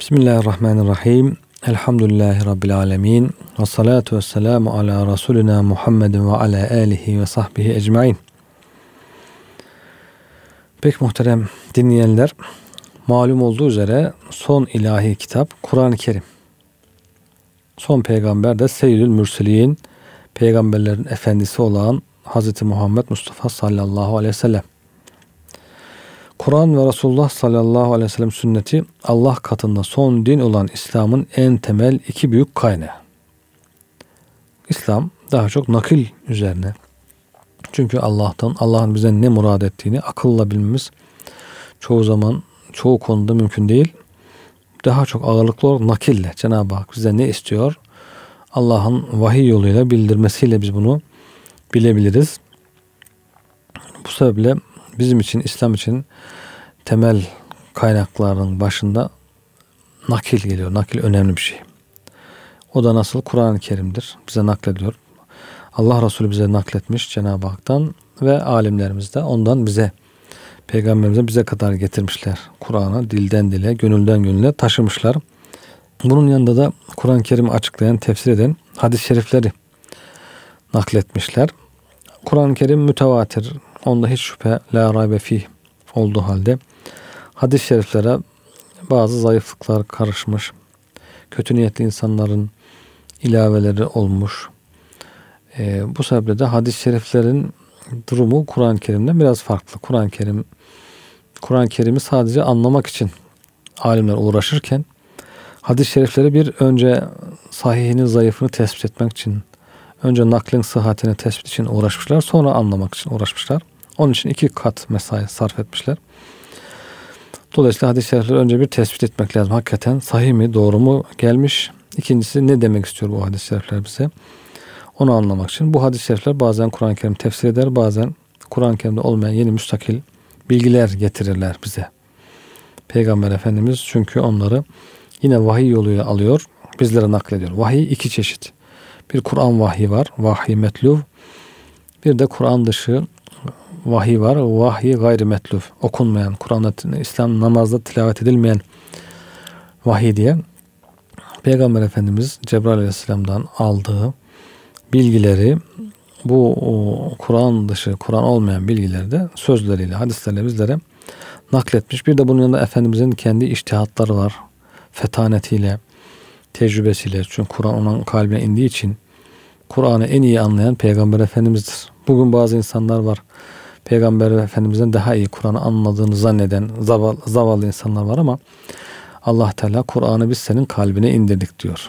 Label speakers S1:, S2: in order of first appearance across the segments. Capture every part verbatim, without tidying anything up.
S1: Bismillahirrahmanirrahim. Elhamdülillahi Rabbil alemin. Ve salatu ve selamu ala Resulina Muhammedin ve ala alihi ve sahbihi ecmain. Pek muhterem dinleyenler, malum olduğu üzere son ilahi kitap Kur'an-ı Kerim. Son peygamber de Seyyidül Mürselin, peygamberlerin efendisi olan Hazreti Muhammed Mustafa sallallahu aleyhi ve sellem. Kur'an ve Resulullah sallallahu aleyhi ve sellem sünneti Allah katında son din olan İslam'ın en temel iki büyük kaynağı. İslam daha çok nakil üzerine. Çünkü Allah'tan, Allah'ın bize ne murad ettiğini akılla bilmemiz çoğu zaman, çoğu konuda mümkün değil. Daha çok ağırlıklı olarak nakille Cenab-ı Hak bize ne istiyor? Allah'ın vahiy yoluyla bildirmesiyle biz bunu bilebiliriz. Bu sebeple bizim için, İslam için temel kaynakların başında nakil geliyor. Nakil önemli bir şey. O da nasıl? Kur'an-ı Kerim'dir. Bize naklediyor. Allah Resulü bize nakletmiş Cenab-ı Hak'tan ve alimlerimiz de ondan bize, peygamberimize bize kadar getirmişler. Kur'an'ı dilden dile, gönülden gönüle taşımışlar. Bunun yanında da Kur'an-ı Kerim'i açıklayan, tefsir eden hadis-i şerifleri nakletmişler. Kur'an-ı Kerim mütevatir. Onda hiç şüphe, la raybe fih olduğu halde hadis-i şeriflere bazı zayıflıklar karışmış. Kötü niyetli insanların ilaveleri olmuş. Ee, bu sebeple de hadis-i şeriflerin durumu Kur'an-ı Kerim'den biraz farklı. Kur'an-ı Kerim Kur'an-ı Kerim'i sadece anlamak için alimler uğraşırken hadis-i şerifleri bir önce sahihini, zayıfını tespit etmek için, önce naklin sıhhatini tespit için uğraşmışlar, sonra anlamak için uğraşmışlar. Onun için iki kat mesai sarf etmişler. Dolayısıyla hadis-i şerifleri önce bir tespit etmek lazım. Hakikaten sahih mi, doğru mu gelmiş? İkincisi ne demek istiyor bu hadis-i şerifler bize? Onu anlamak için bu hadis-i şerifler bazen Kur'an-ı Kerim tefsir eder, bazen Kur'an-ı Kerim'de olmayan yeni müstakil bilgiler getirirler bize. Peygamber Efendimiz çünkü onları yine vahiy yoluyla alıyor, bizlere naklediyor. Vahiy iki çeşit. Bir Kur'an vahyi var, vahiy metluv. Bir de Kur'an dışı vahiy var, vahiy gayri metluv. Okunmayan, Kur'an'da, İslam namazda tilavet edilmeyen vahiy diye. Peygamber Efendimiz Cebrail Aleyhisselam'dan aldığı bilgileri, bu Kur'an dışı, Kur'an olmayan bilgileri de sözleriyle, hadislerle bizlere nakletmiş. Bir de bunun yanında Efendimizin kendi içtihatları var. Fetanetiyle, tecrübesiyle. Çünkü Kur'an onun kalbine indiği için Kur'an'ı en iyi anlayan Peygamber Efendimiz'dir. Bugün bazı insanlar var. Peygamber Efendimiz'den daha iyi Kur'an'ı anladığını zanneden zavallı, zavallı insanlar var ama Allah Teala Kur'an'ı biz senin kalbine indirdik diyor.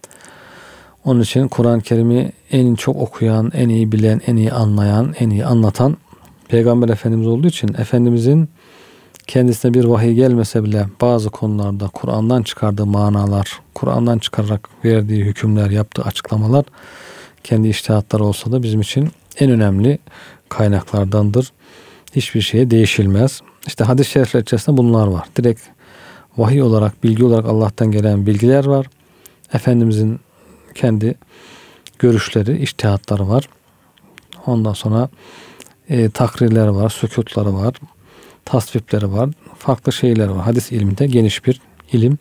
S1: Onun için Kur'an-ı Kerim'i en çok okuyan, en iyi bilen, en iyi anlayan, en iyi anlatan Peygamber Efendimiz olduğu için Efendimizin kendisine bir vahiy gelmese bile bazı konularda Kur'an'dan çıkardığı manalar, Kur'an'dan çıkararak verdiği hükümler, yaptığı açıklamalar kendi içtihatları olsa da bizim için en önemli kaynaklardandır. Hiçbir şeye değişilmez. İşte hadis-i şerifler içerisinde bunlar var. Direkt vahiy olarak, bilgi olarak Allah'tan gelen bilgiler var. Efendimizin kendi görüşleri, içtihatları var. Ondan sonra e, takrirler var, sükutları var, tasvipleri var, farklı şeyler var. Hadis ilminde geniş bir ilim.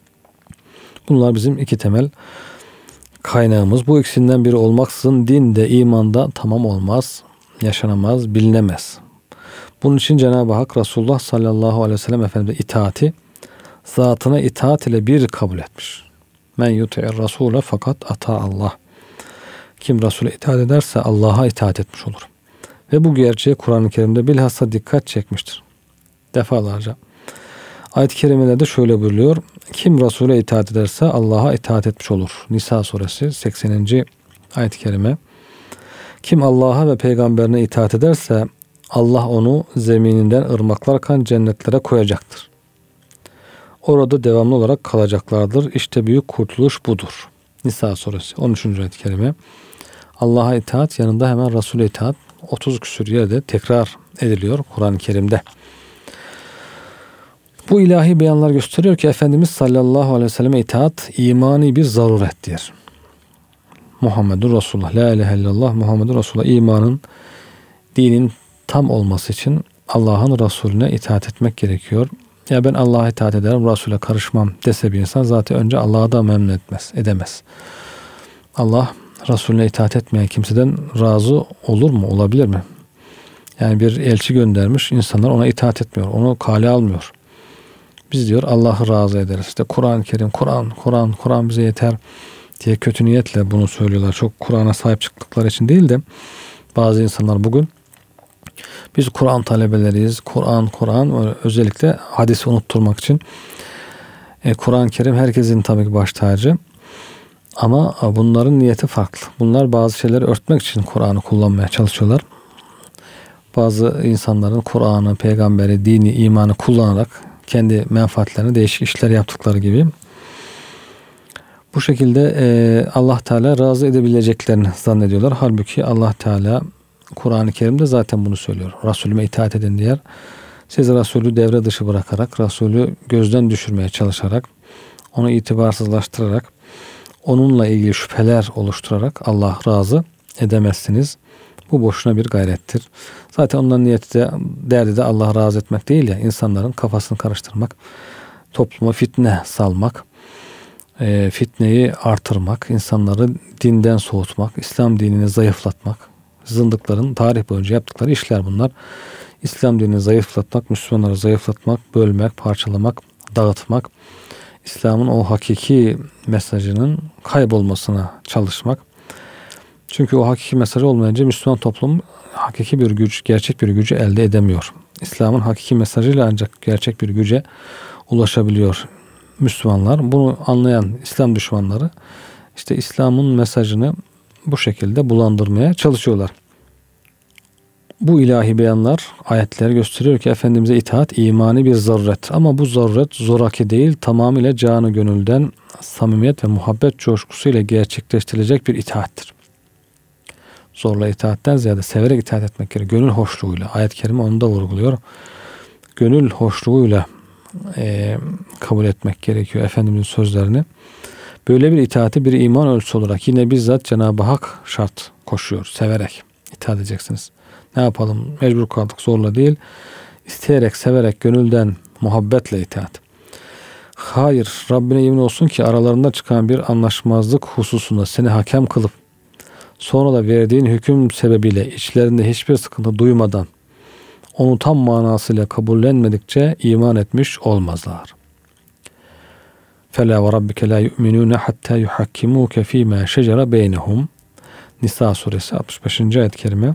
S1: Bunlar bizim iki temel kaynağımız. Bu ikisinden biri olmaksızın din de iman da tamam olmaz, yaşanamaz, bilinemez. Bunun için Cenab-ı Hak Resulullah sallallahu aleyhi ve sellem Efendimiz'e itaati zatına itaat ile bir kabul etmiş. Men yuti'ir Rasule fakat ata Allah. Kim Resul'e itaat ederse Allah'a itaat etmiş olur. Ve bu gerçeği Kur'an-ı Kerim'de bilhassa dikkat çekmiştir. Defalarca. Ayet-i kerimelerde şöyle buyuruyor. Kim Resul'e itaat ederse Allah'a itaat etmiş olur. Nisa suresi sekseninci ayet-i kerime. Kim Allah'a ve peygamberine itaat ederse Allah onu zemininden ırmaklar akan cennetlere koyacaktır. Orada devamlı olarak kalacaklardır. İşte büyük kurtuluş budur. Nisa suresi on üçüncü ayet-i kerime. Allah'a itaat yanında hemen Resul'e itaat otuz küsur yerde tekrar ediliyor Kur'an-ı Kerim'de. Bu ilahi beyanlar gösteriyor ki Efendimiz sallallahu aleyhi ve selleme itaat imani bir zarurettir. Muhammedur Resulullah, la ilahe illallah Muhammedur Resulullah, imanın, dinin tam olması için Allah'ın Resulüne itaat etmek gerekiyor. ya ben Allah'a itaat ederim, Resul'e karışmam dese bir insan zaten önce Allah'ı da memnun etmez, edemez. Allah Resulüne itaat etmeyen kimseden razı olur mu? Olabilir mi? Yani bir elçi göndermiş, insanlar ona itaat etmiyor, onu kale almıyor. Biz diyor Allah'ı razı ederiz. İşte Kur'an-ı Kerim, Kur'an, Kur'an, Kur'an bize yeter diye kötü niyetle bunu söylüyorlar. Çok Kur'an'a sahip çıktıkları için değil de bazı insanlar bugün biz Kur'an talebeleriyiz. Kur'an, Kur'an özellikle hadisi unutturmak için. E, Kur'an-ı Kerim herkesin tabii ki baş tacı. Ama bunların niyeti farklı. Bunlar bazı şeyleri örtmek için Kur'an'ı kullanmaya çalışıyorlar. Bazı insanların Kur'an'ı, peygamberi, dini, imanı kullanarak kendi menfaatlerine değişik işler yaptıkları gibi bu şekilde e, Allah Teala razı edebileceklerini zannediyorlar. Halbuki Allah Teala Kur'an-ı Kerim'de zaten bunu söylüyor. Resulüme itaat edin diyor. Siz Resulü devre dışı bırakarak, Resulü gözden düşürmeye çalışarak, onu itibarsızlaştırarak, onunla ilgili şüpheler oluşturarak Allah razı edemezsiniz. Bu boşuna bir gayrettir. Zaten onların niyeti de, derdi de Allah razı etmek değil ya, insanların kafasını karıştırmak, topluma fitne salmak, e, fitneyi artırmak, insanları dinden soğutmak, İslam dinini zayıflatmak, zındıkların tarih boyunca yaptıkları işler bunlar. İslam dinini zayıflatmak, Müslümanları zayıflatmak, bölmek, parçalamak, dağıtmak, İslam'ın o hakiki mesajının kaybolmasına çalışmak. Çünkü o hakiki mesajı olmayınca Müslüman toplum hakiki bir güç, gerçek bir gücü elde edemiyor. İslam'ın hakiki mesajıyla ancak gerçek bir güce ulaşabiliyor Müslümanlar. Bunu anlayan İslam düşmanları işte İslam'ın mesajını bu şekilde bulandırmaya çalışıyorlar. Bu ilahi beyanlar, ayetler gösteriyor ki Efendimiz'e itaat imani bir zaruret. Ama bu zaruret zoraki değil, tamamıyla canı gönülden samimiyet ve muhabbet coşkusuyla gerçekleştirilecek bir itaattir. Zorla itaatten ziyade severek itaat etmek gerekiyor. Gönül hoşluğuyla. Ayet-i kerime onu da vurguluyor. Gönül hoşluğuyla e, kabul etmek gerekiyor Efendimiz'in sözlerini. Böyle bir itaati bir iman ölçüsü olarak yine bizzat Cenab-ı Hak şart koşuyor. Severek itaat edeceksiniz. Ne yapalım? Mecbur kaldık, zorla değil. İsteyerek, severek, gönülden, muhabbetle itaat. Hayır, Rabbine yemin olsun ki aralarında çıkan bir anlaşmazlık hususunda seni hakem kılıp sonra da verdiğin hüküm sebebiyle içlerinde hiçbir sıkıntı duymadan onu tam manasıyla kabullenmedikçe iman etmiş olmazlar. فَلَا وَرَبِّكَ لَا يُؤْمِنُونَ حَتَّى يُحَكِّمُوكَ ف۪ي مَا شَجَرَ بَيْنَهُمْ Nisa suresi altmış beşinci ayet-i kerime.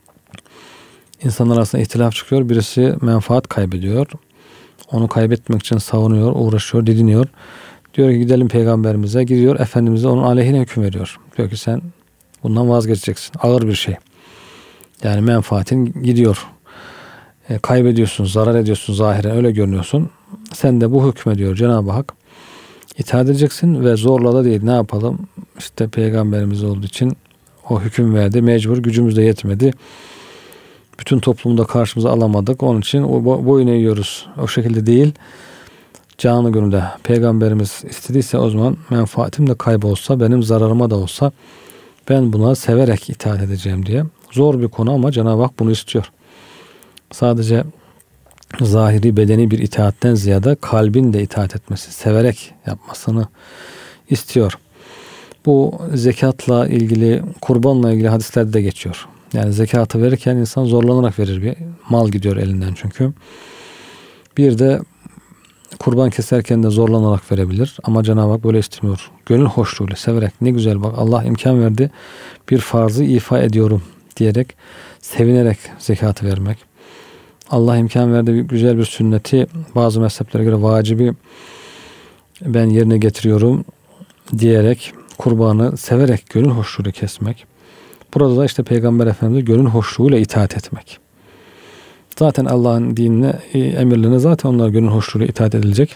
S1: İnsanlar arasında ihtilaf çıkıyor. Birisi menfaat kaybediyor. Onu kaybetmek için savunuyor, uğraşıyor, didiniyor. Diyor ki gidelim peygamberimize. Gidiyor Efendimiz'e onun aleyhine hüküm veriyor. Diyor ki sen bundan vazgeçeceksin. Ağır bir şey. Yani menfaatin gidiyor. E, kaybediyorsun, zarar ediyorsun zahiren, öyle görünüyorsun. Sen de bu hükme diyor Cenab-ı Hak. İtaat edeceksin ve zorla da değil. Ne yapalım? İşte peygamberimiz olduğu için o hüküm verdi. Mecbur, gücümüz de yetmedi. Bütün toplumda karşımıza alamadık. Onun için o boyun eğiyoruz. O şekilde değil. Canı gönülde peygamberimiz istediyse o zaman menfaatim de kaybolsa, benim zararıma da olsa ben buna severek itaat edeceğim diye. Zor bir konu ama Cenab-ı Hak bunu istiyor. Sadece zahiri, bedeni bir itaatten ziyade kalbin de itaat etmesi, severek yapmasını istiyor. Bu zekatla ilgili, kurbanla ilgili hadislerde de geçiyor. Yani zekatı verirken insan zorlanarak verir, bir mal gidiyor elinden çünkü. Bir de kurban keserken de zorlanarak verebilir ama Cenab-ı Hak böyle istemiyor. Gönül hoşluğuyla, severek, ne güzel bak Allah imkan verdi, bir farzı ifa ediyorum diyerek, sevinerek zekatı vermek. Allah imkan verdi, bir güzel bir sünneti, bazı mezheplere göre vacibi ben yerine getiriyorum diyerek kurbanı severek, gönül hoşluğuyla kesmek. Burada da işte Peygamber Efendimiz'e gönül hoşluğuyla itaat etmek. Zaten Allah'ın dinine, emirlerine zaten onlar gönül hoşluğuyla itaat edilecek.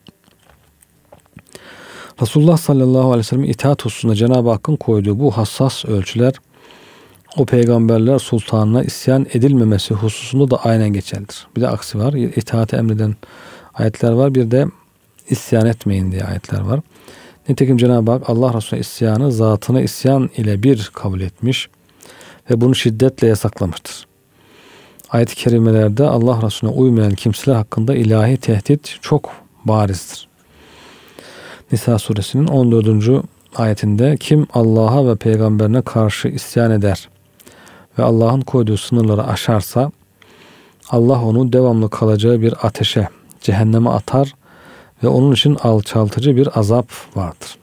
S1: Resulullah sallallahu aleyhi ve sellem itaat hususunda Cenab-ı Hakk'ın koyduğu bu hassas ölçüler o peygamberler sultanına isyan edilmemesi hususunda da aynen geçerlidir. Bir de aksi var. İtaati emreden ayetler var. Bir de isyan etmeyin diye ayetler var. Nitekim Cenab-ı Hak Allah Resulü'ne isyanı zatına isyan ile bir kabul etmiş ve bunu şiddetle yasaklamıştır. Ayet-i kerimelerde Allah Resulüne uymayan kimseler hakkında ilahi tehdit çok barizdir. Nisa suresinin on dördüncü ayetinde kim Allah'a ve peygamberine karşı isyan eder ve Allah'ın koyduğu sınırları aşarsa Allah onu devamlı kalacağı bir ateşe, cehenneme atar ve onun için alçaltıcı bir azap vardır.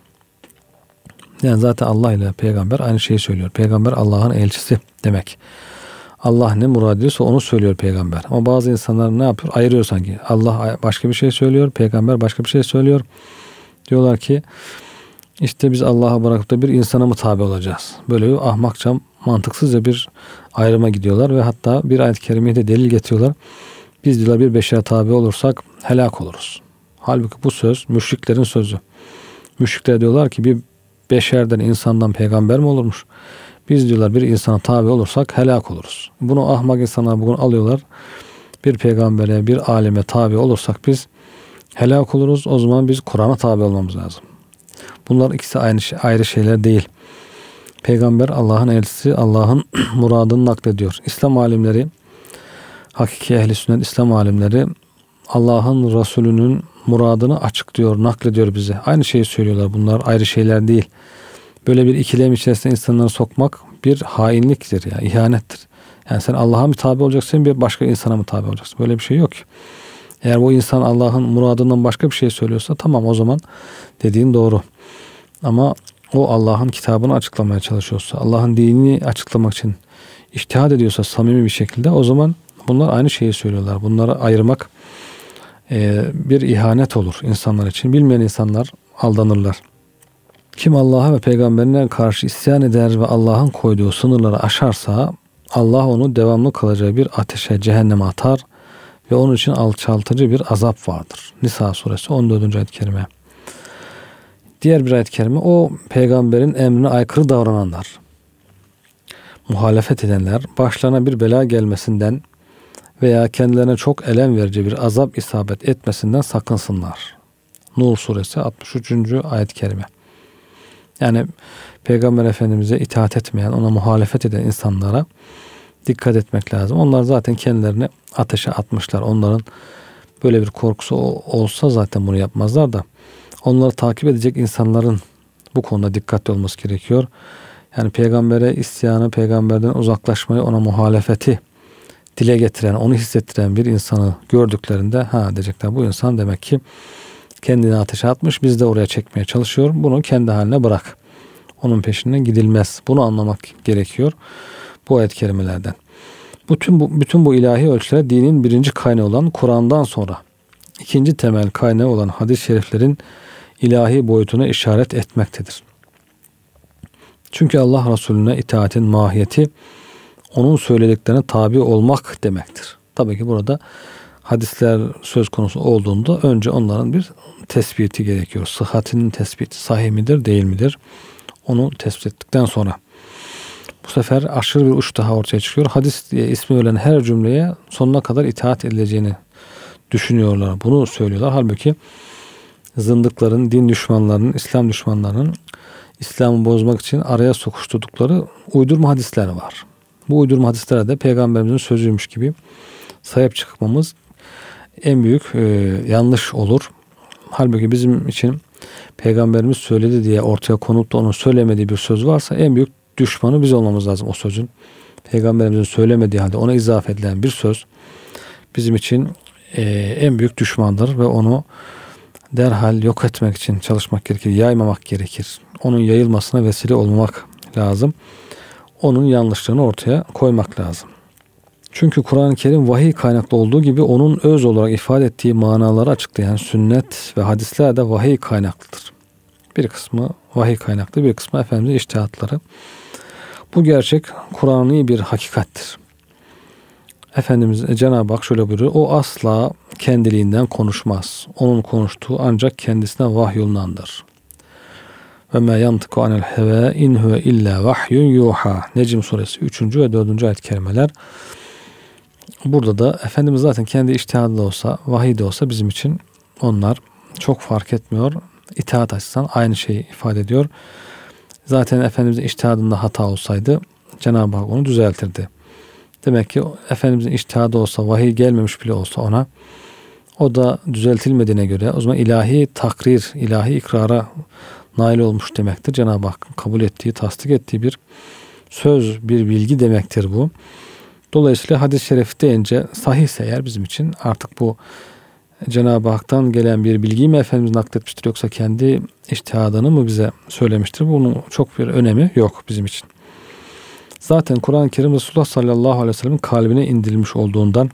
S1: Yani zaten Allah ile peygamber aynı şeyi söylüyor. Peygamber Allah'ın elçisi demek. Allah ne murad ediyorsa onu söylüyor peygamber. Ama bazı insanlar ne yapıyor? Ayırıyor sanki. Allah başka bir şey söylüyor, peygamber başka bir şey söylüyor. Diyorlar ki işte biz Allah'a bırakıp da bir insana mı tabi olacağız? Böyle bir ahmakça, mantıksızca bir ayrıma gidiyorlar ve hatta bir ayet-i kerimeye de delil getiriyorlar. Biz diyorlar bir beşere tabi olursak helak oluruz. Halbuki bu söz müşriklerin sözü. Müşrikler diyorlar ki bir beşerden, insandan peygamber mi olurmuş? Biz diyorlar bir insana tabi olursak helak oluruz. Bunu ahmak insanlar bugün alıyorlar. Bir peygambere, bir alime tabi olursak biz helak oluruz. O zaman biz Kur'an'a tabi olmamız lazım. Bunlar ikisi aynı şey, ayrı şeyler değil. Peygamber Allah'ın elçisi, Allah'ın muradını naklediyor. İslam alimleri, hakiki ehli sünnet İslam alimleri Allah'ın Resulü'nün muradını açıklıyor, naklediyor bize. Aynı şeyi söylüyorlar. Bunlar ayrı şeyler değil. Böyle bir ikilem içerisinde insanları sokmak bir hainliktir ya, ihanettir. Yani sen Allah'a mı tabi olacaksın, bir başka insana mı tabi olacaksın? Böyle bir şey yok ki. Eğer bu insan Allah'ın muradından başka bir şey söylüyorsa tamam, o zaman dediğin doğru. Ama o Allah'ın kitabını açıklamaya çalışıyorsa, Allah'ın dinini açıklamak için içtihad ediyorsa samimi bir şekilde, o zaman bunlar aynı şeyi söylüyorlar. Bunları ayırmak e, bir ihanet olur insanlar için. Bilmeyen insanlar aldanırlar. Kim Allah'a ve peygamberine karşı isyan eder ve Allah'ın koyduğu sınırları aşarsa Allah onu devamlı kalacağı bir ateşe, cehenneme atar ve onun için alçaltıcı bir azap vardır. Nisa suresi on dördüncü ayet-i kerime. Diğer bir ayet-i kerime, o peygamberin emrine aykırı davrananlar, muhalefet edenler başlarına bir bela gelmesinden veya kendilerine çok elem verici bir azap isabet etmesinden sakınsınlar. Nur suresi altmış üçüncü ayet-i kerime. Yani Peygamber Efendimiz'e itaat etmeyen, ona muhalefet eden insanlara dikkat etmek lazım. Onlar zaten kendilerini ateşe atmışlar. Onların böyle bir korkusu olsa zaten bunu yapmazlar da, onları takip edecek insanların bu konuda dikkatli olması gerekiyor. Yani peygambere isyanı, peygamberden uzaklaşmayı, ona muhalefeti dile getiren, onu hissettiren bir insanı gördüklerinde ha diyecekler, bu insan demek ki kendini ateşe atmış, biz de oraya çekmeye çalışıyor. Bunu kendi haline bırak. Onun peşinden gidilmez. Bunu anlamak gerekiyor bu ayet-i kerimelerden. Bütün bu, bütün bu ilahi ölçüler dinin birinci kaynağı olan Kur'an'dan sonra ikinci temel kaynağı olan hadis-i şeriflerin ilahi boyutuna işaret etmektedir. Çünkü Allah Resulüne itaatin mahiyeti onun söylediklerine tabi olmak demektir. Tabii ki burada hadisler söz konusu olduğunda önce onların bir tespiti gerekiyor. Sıhhatinin tespiti, sahih midir, değil midir? Onu tespit ettikten sonra bu sefer aşırı bir uç daha ortaya çıkıyor. Hadis diye ismi verilen her cümleye sonuna kadar itaat edileceğini düşünüyorlar. Bunu söylüyorlar. Halbuki zındıkların, din düşmanlarının, İslam düşmanlarının İslam'ı bozmak için araya sokuşturdukları uydurma hadisler var. Bu uydurma hadislere de Peygamberimizin sözüymüş gibi sahip çıkmamız en büyük e, yanlış olur. Halbuki bizim için Peygamberimiz söyledi diye ortaya konup da onun söylemediği bir söz varsa en büyük düşmanı biz olmamız lazım o sözün. Peygamberimizin söylemediği halde ona izafe edilen bir söz bizim için e, en büyük düşmandır ve onu derhal yok etmek için çalışmak gerekir. Yaymamak gerekir. Onun yayılmasına vesile olmamak lazım. Onun yanlışlığını ortaya koymak lazım. Çünkü Kur'an-ı Kerim vahiy kaynaklı olduğu gibi onun öz olarak ifade ettiği manaları açıklayan sünnet ve hadisler de vahiy kaynaklıdır. Bir kısmı vahiy kaynaklı, bir kısmı Efendimiz'in içtihatları. Bu gerçek Kur'an'ı bir hakikattir. Efendimiz Cenab-ı Hak şöyle buyuruyor: o asla kendiliğinden konuşmaz. Onun konuştuğu ancak kendisine vahyolunandır. Ve ma yantiku anil heva in huve illa vahyun yuha. Necm suresi üçüncü ve dördüncü ayet-i kerimeler. Burada da Efendimiz zaten kendi içtihadı da olsa, vahiy de olsa bizim için onlar çok fark etmiyor. İtaat açısından aynı şeyi ifade ediyor. Zaten Efendimizin içtihadında hata olsaydı Cenab-ı Hak onu düzeltirdi. Demek ki Efendimizin içtihadı olsa, vahiy gelmemiş bile olsa ona, o da düzeltilmediğine göre o zaman ilahi takrir, ilahi ikrara nail olmuş demektir. Cenab-ı Hakk'ın kabul ettiği, tasdik ettiği bir söz, bir bilgi demektir bu. Dolayısıyla hadis-i şerif deyince sahihse eğer bizim için artık bu Cenab-ı Hak'tan gelen bir bilgiyi mi Efendimiz nakletmiştir yoksa kendi içtihadını mı bize söylemiştir? Bunun çok bir önemi yok bizim için. Zaten Kur'an-ı Kerim Resulullah sallallahu aleyhi ve sellem'in kalbine indirilmiş olduğundan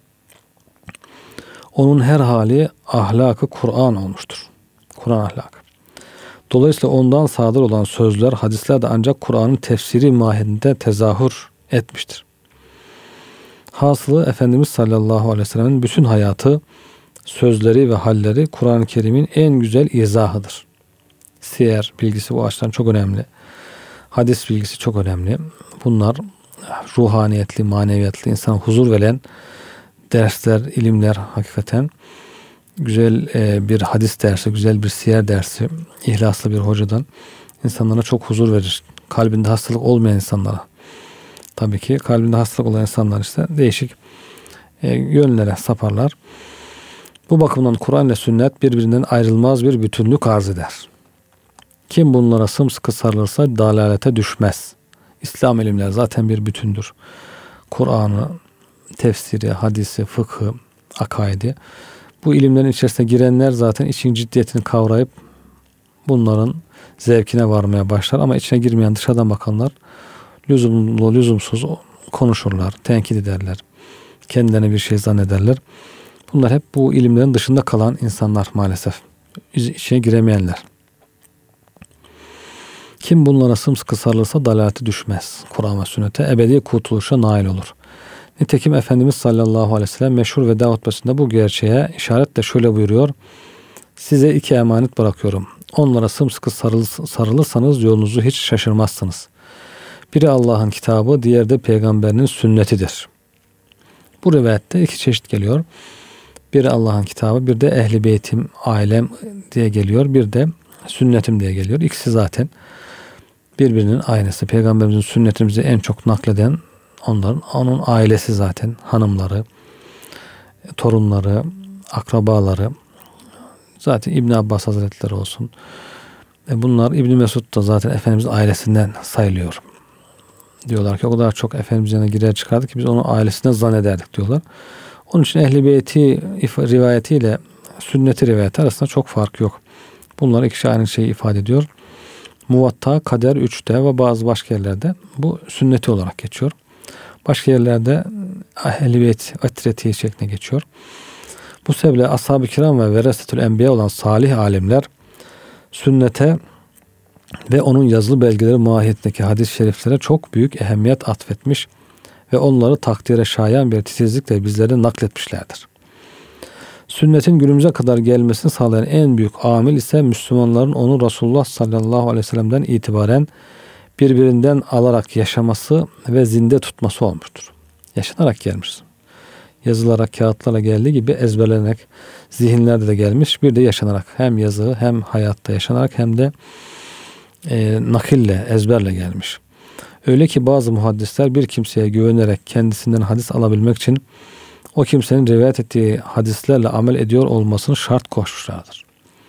S1: onun her hali ahlakı Kur'an olmuştur. Kur'an ahlakı. Dolayısıyla ondan sadır olan sözler, hadisler de ancak Kur'an'ın tefsiri mahiyetinde tezahür etmiştir. Hasılı Efendimiz sallallahu aleyhi ve sellem'in bütün hayatı, sözleri ve halleri Kur'an-ı Kerim'in en güzel izahıdır. Siyer bilgisi bu açıdan çok önemli. Hadis bilgisi çok önemli. Bunlar ruhaniyetli, maneviyatlı, insana huzur veren dersler, ilimler hakikaten. Güzel bir hadis dersi, güzel bir siyer dersi, ihlaslı bir hocadan insanlara çok huzur verir. Kalbinde hastalık olmayan insanlara. Tabii ki kalbinde hastalık olan insanlar işte değişik yönlere saparlar. Bu bakımdan Kur'an ile sünnet birbirinden ayrılmaz bir bütünlük arz eder. Kim bunlara sımsıkı sarılırsa dalalete düşmez. İslam ilimleri zaten bir bütündür. Kur'an'ı, tefsiri, hadisi, fıkhı, akaidi. Bu ilimlerin içerisine girenler zaten işin ciddiyetini kavrayıp bunların zevkine varmaya başlar. Ama içine girmeyen dışarıdan bakanlar lüzumlu, lüzumsuz konuşurlar, tenkit ederler. Kendilerine bir şey zannederler. Bunlar hep bu ilimlerin dışında kalan insanlar maalesef. İçine giremeyenler. Kim bunlara sımsıkı sarılırsa dalalete düşmez. Kur'an ve sünnete ebedi kurtuluşa nail olur. Nitekim Efendimiz sallallahu aleyhi ve sellem meşhur veda hutbesinde bu gerçeğe işaretle şöyle buyuruyor. Size iki emanet bırakıyorum. Onlara sımsıkı sarıl, sarılırsanız yolunuzu hiç şaşırmazsınız. Biri Allah'ın kitabı, diğeri de peygamberinin sünnetidir. Bu rivayette iki çeşit geliyor. Biri Allah'ın kitabı, bir de ehli beytim, ailem diye geliyor. Bir de sünnetim diye geliyor. İkisi zaten birbirinin aynısı. Peygamberimizin sünnetini bize en çok nakleden onların, onun ailesi zaten. Hanımları, torunları, akrabaları. Zaten İbn Abbas Hazretleri olsun. E bunlar İbn Mesud da zaten Efendimizin ailesinden sayılıyor. Diyorlar ki o kadar çok Efendimizin yanına girer çıkardı ki biz onun ailesinden zannederdik diyorlar. Onun için Ehl-i Beyti rivayetiyle sünneti rivayeti arasında çok fark yok. Bunlar ikisi aynı şeyi ifade ediyor. Muvatta, Kader üçte ve bazı başka yerlerde bu sünneti olarak geçiyor. Başka yerlerde Ehl-i Beyt atreti şeklinde geçiyor. Bu sebeple Ashab-ı Kiram ve Veresetül Enbiya olan salih alimler sünnete ve onun yazılı belgeleri mahiyetindeki hadis-i şeriflere çok büyük ehemmiyet atfetmiş ve onları takdire şayan bir titizlikle bizlere nakletmişlerdir. Sünnetin günümüze kadar gelmesini sağlayan en büyük amil ise Müslümanların onu Resulullah sallallahu aleyhi ve sellem'den itibaren birbirinden alarak yaşaması ve zinde tutması olmuştur. Yaşanarak gelmiş. Yazılarak, kağıtlarla geldiği gibi ezberlenerek zihinlerde de gelmiş. Bir de yaşanarak, hem yazı hem hayatta yaşanarak hem de e, nakille, ezberle gelmiş. Öyle ki bazı muhaddisler bir kimseye güvenerek kendisinden hadis alabilmek için o kimsenin rivayet ettiği hadislerle amel ediyor olmasını şart koşmuşlardır.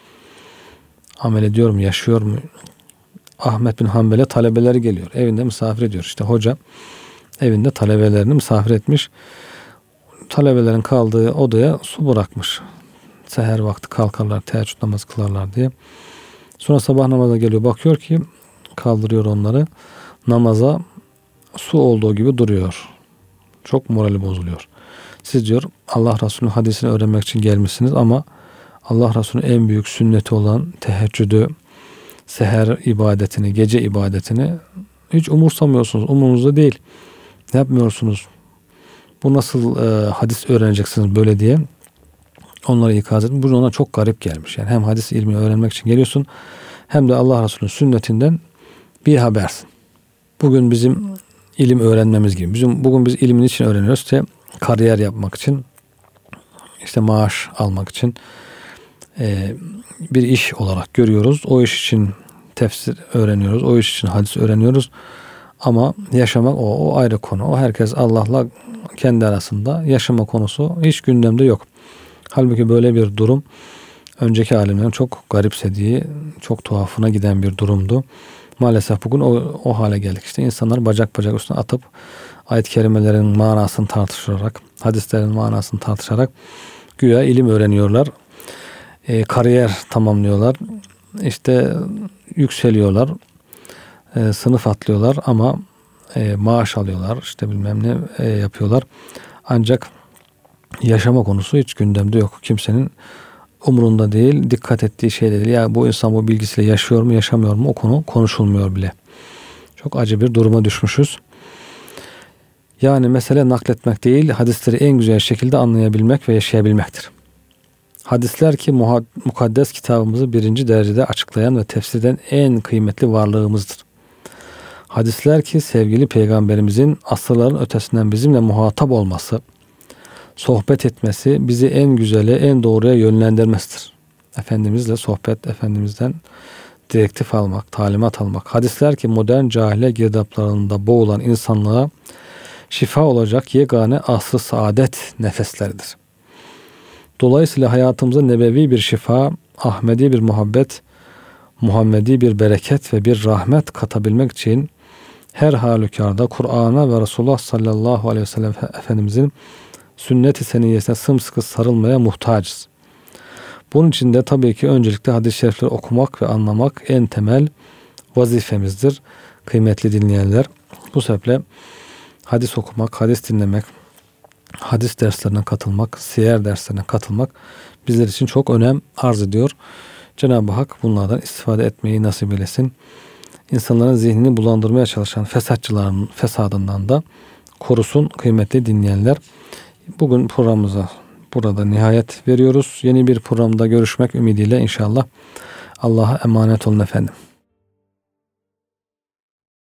S1: Amel ediyor mu, yaşıyor mu? Ahmet bin Hanbel'e talebeleri geliyor. Evinde misafir ediyor. İşte hoca evinde talebelerini misafir etmiş. Talebelerin kaldığı odaya su bırakmış. Seher vakti kalkarlar, teheccüd namazı kılarlar diye. Sonra sabah namaza geliyor. Bakıyor ki kaldırıyor onları. Namaza su olduğu gibi duruyor. Çok morali bozuluyor. Siz diyor Allah Resulü'nün hadisini öğrenmek için gelmişsiniz ama Allah Resulü'nün en büyük sünneti olan teheccüdü, seher ibadetini, gece ibadetini hiç umursamıyorsunuz. Umurunuzda değil. Ne yapmıyorsunuz? Bu nasıl e, hadis öğreneceksiniz böyle diye onlara ikaz edin. Bu ona çok garip gelmiş. Yani hem hadis ilmini öğrenmek için geliyorsun hem de Allah Resulü'nün sünnetinden bir habersin. Bugün bizim ilim öğrenmemiz gibi. Bizim bugün biz ilmin için öğreniyoruz. İşte kariyer yapmak için, işte maaş almak için e, bir iş olarak görüyoruz. O iş için tefsir öğreniyoruz. O iş için hadis öğreniyoruz. Ama yaşamak o, o ayrı konu. O herkes Allah'la kendi arasında, yaşama konusu hiç gündemde yok. Halbuki böyle bir durum önceki alimlerin çok garipsediği, çok tuhafına giden bir durumdu. Maalesef bugün o, o hale geldik. İşte insanlar bacak bacak üstüne atıp ayet-i kerimelerin manasını tartışarak, hadislerin manasını tartışarak güya ilim öğreniyorlar. E, kariyer tamamlıyorlar. İşte yükseliyorlar. E, sınıf atlıyorlar ama e, maaş alıyorlar. İşte bilmem ne e, yapıyorlar. Ancak yaşama konusu hiç gündemde yok. Kimsenin umurunda değil, dikkat ettiği şey değil. Ya bu insan bu bilgisiyle yaşıyor mu, yaşamıyor mu, o konu konuşulmuyor bile. Çok acı bir duruma düşmüşüz. Yani mesele nakletmek değil, hadisleri en güzel şekilde anlayabilmek ve yaşayabilmektir. Hadisler ki mukaddes kitabımızı birinci derecede açıklayan ve tefsir eden en kıymetli varlığımızdır. Hadisler ki sevgili peygamberimizin asırların ötesinden bizimle muhatap olması, sohbet etmesi, bizi en güzele, en doğruya yönlendirmesidir. Efendimizle sohbet, Efendimizden direktif almak, talimat almak. Hadisler ki modern cahile girdaplarında boğulan insanlığa şifa olacak yegane asr-ı saadet nefesleridir. Dolayısıyla hayatımıza nebevi bir şifa, Ahmedi bir muhabbet, Muhammedi bir bereket ve bir rahmet katabilmek için her halükarda Kur'an'a ve Resulullah sallallahu aleyhi ve sellem Efendimizin sünnet-i seniyyesine sımsıkı sarılmaya muhtacız. Bunun için de tabii ki öncelikle hadis-i şerifleri okumak ve anlamak en temel vazifemizdir. Kıymetli dinleyenler, bu sebeple hadis okumak, hadis dinlemek, hadis derslerine katılmak, siyer derslerine katılmak bizler için çok önem arz ediyor. Cenab-ı Hak bunlardan istifade etmeyi nasip eylesin. İnsanların zihnini bulandırmaya çalışan fesatçıların fesadından da korusun kıymetli dinleyenler. Bugün programımıza burada nihayet veriyoruz. Yeni bir programda görüşmek ümidiyle inşallah. Allah'a emanet olun efendim.